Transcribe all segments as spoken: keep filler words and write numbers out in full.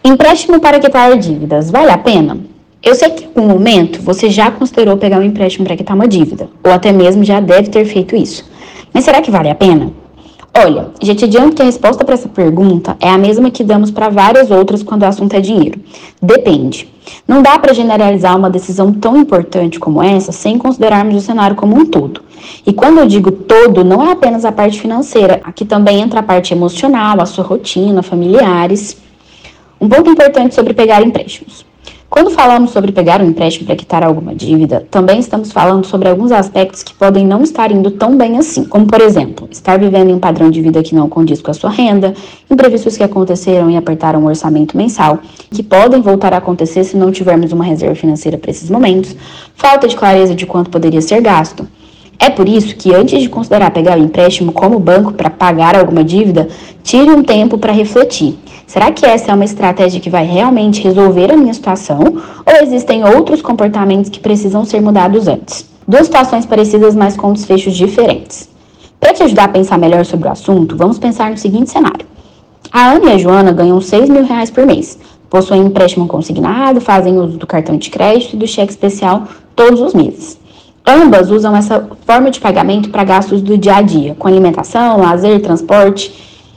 Empréstimo para quitar dívidas, vale a pena? Eu sei que em algum momento você já considerou pegar um empréstimo para quitar uma dívida, ou até mesmo já deve ter feito isso. Mas será que vale a pena? Olha, já te adianto que a resposta para essa pergunta é a mesma que damos para várias outras quando o assunto é dinheiro. Depende. Não dá para generalizar uma decisão tão importante como essa sem considerarmos o cenário como um todo. E quando eu digo todo, não é apenas a parte financeira, aqui também entra a parte emocional, a sua rotina, familiares. Um ponto importante sobre pegar empréstimos. Quando falamos sobre pegar um empréstimo para quitar alguma dívida, também estamos falando sobre alguns aspectos que podem não estar indo tão bem assim, como, por exemplo, estar vivendo em um padrão de vida que não condiz com a sua renda, imprevistos que aconteceram e apertaram o orçamento mensal, que podem voltar a acontecer se não tivermos uma reserva financeira para esses momentos, falta de clareza de quanto poderia ser gasto. É por isso que, antes de considerar pegar o empréstimo como banco para pagar alguma dívida, tire um tempo para refletir. Será que essa é uma estratégia que vai realmente resolver a minha situação? Ou existem outros comportamentos que precisam ser mudados antes? Duas situações parecidas, mas com desfechos diferentes. Para te ajudar a pensar melhor sobre o assunto, vamos pensar no seguinte cenário. A Ana e a Joana ganham seis mil reais por mês, possuem empréstimo consignado, fazem uso do cartão de crédito e do cheque especial todos os meses. Ambas usam essa forma de pagamento para gastos do dia a dia, com alimentação, lazer, transporte,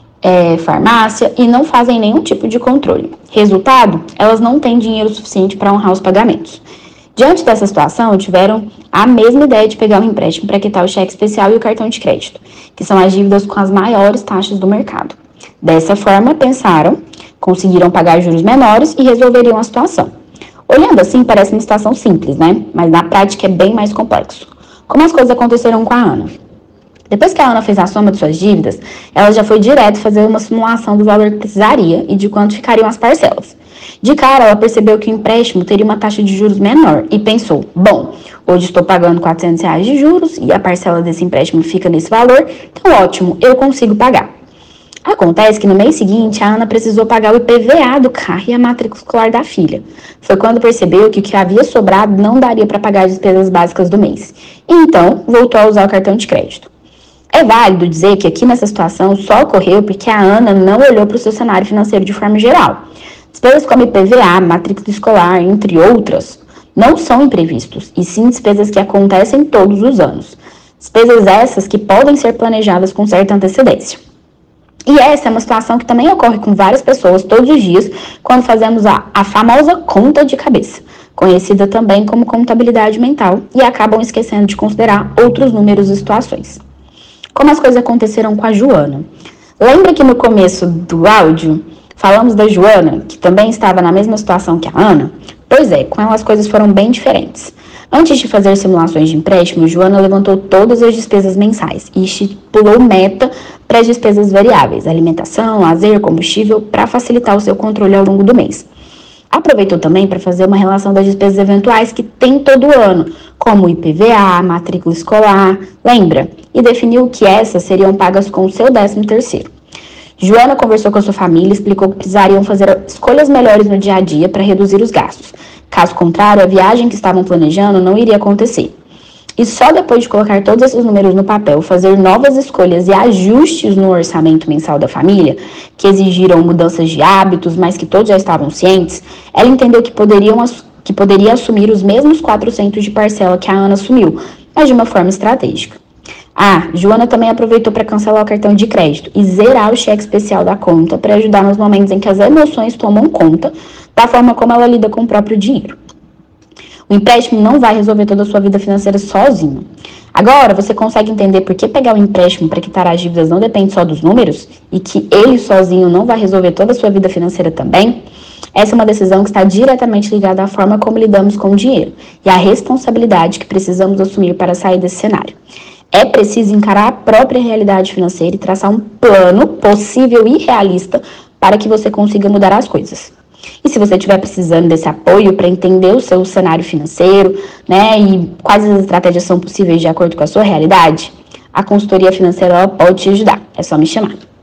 é, farmácia, e não fazem nenhum tipo de controle. Resultado, elas não têm dinheiro suficiente para honrar os pagamentos. Diante dessa situação, tiveram a mesma ideia de pegar um empréstimo para quitar o cheque especial e o cartão de crédito, que são as dívidas com as maiores taxas do mercado. Dessa forma, pensaram, conseguiram pagar juros menores e resolveriam a situação. Olhando assim, parece uma situação simples, né? Mas na prática é bem mais complexo. Como as coisas aconteceram com a Ana? Depois que a Ana fez a soma de suas dívidas, ela já foi direto fazer uma simulação do valor que precisaria e de quanto ficariam as parcelas. De cara, ela percebeu que o empréstimo teria uma taxa de juros menor e pensou, bom, hoje estou pagando quatrocentos reais de juros e a parcela desse empréstimo fica nesse valor, então ótimo, eu consigo pagar. Acontece que no mês seguinte, a Ana precisou pagar o I P V A do carro e a matrícula escolar da filha. Foi quando percebeu que o que havia sobrado não daria para pagar as despesas básicas do mês. E então, voltou a usar o cartão de crédito. É válido dizer que aqui nessa situação só ocorreu porque a Ana não olhou para o seu cenário financeiro de forma geral. Despesas como I P V A, matrícula escolar, entre outras, não são imprevistos, e sim despesas que acontecem todos os anos. Despesas essas que podem ser planejadas com certa antecedência. E essa é uma situação que também ocorre com várias pessoas todos os dias quando fazemos a, a famosa conta de cabeça, conhecida também como contabilidade mental, e acabam esquecendo de considerar outros números e situações. Como as coisas aconteceram com a Joana. Lembra que no começo do áudio falamos da Joana, que também estava na mesma situação que a Ana? Pois é, com ela as coisas foram bem diferentes. Antes de fazer simulações de empréstimo, Joana levantou todas as despesas mensais e estipulou meta para as despesas variáveis, alimentação, lazer, combustível, para facilitar o seu controle ao longo do mês. Aproveitou também para fazer uma relação das despesas eventuais que tem todo ano, como I P V A, matrícula escolar, lembra? E definiu que essas seriam pagas com o seu décimo terceiro. Joana conversou com a sua família e explicou que precisariam fazer escolhas melhores no dia a dia para reduzir os gastos. Caso contrário, a viagem que estavam planejando não iria acontecer. E só depois de colocar todos esses números no papel, fazer novas escolhas e ajustes no orçamento mensal da família, que exigiram mudanças de hábitos, mas que todos já estavam cientes, ela entendeu que, poderiam, que poderia assumir os mesmos quatrocentos de parcela que a Ana assumiu, mas de uma forma estratégica. Ah, Joana também aproveitou para cancelar o cartão de crédito e zerar o cheque especial da conta para ajudar nos momentos em que as emoções tomam conta da forma como ela lida com o próprio dinheiro. O empréstimo não vai resolver toda a sua vida financeira sozinho. Agora, você consegue entender por que pegar o empréstimo para quitar as dívidas não depende só dos números e que ele sozinho não vai resolver toda a sua vida financeira também? Essa é uma decisão que está diretamente ligada à forma como lidamos com o dinheiro e à responsabilidade que precisamos assumir para sair desse cenário. É preciso encarar a própria realidade financeira e traçar um plano possível e realista para que você consiga mudar as coisas. E se você estiver precisando desse apoio para entender o seu cenário financeiro, né, e quais as estratégias são possíveis de acordo com a sua realidade, a consultoria financeira ela pode te ajudar. É só me chamar.